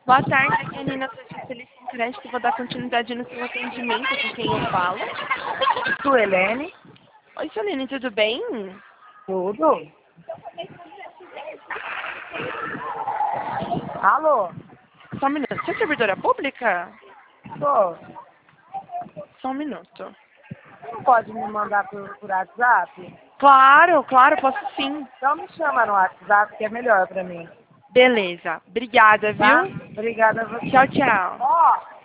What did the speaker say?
Boa tarde, aqui é a Nina Sofia Feliz em Crédito. Vou dar continuidade no seu atendimento com quem eu falo. Suelene, Oi, Soline, tudo bem? tudo? Alô? Só um minuto. Você é servidora pública? Sou. Só um minuto. Você não pode me mandar por WhatsApp? Claro, claro, posso sim. Então me chama no WhatsApp que é melhor pra mim. Beleza. Obrigada, Tá? viu? Obrigada a você. Tchau, tchau. Ó.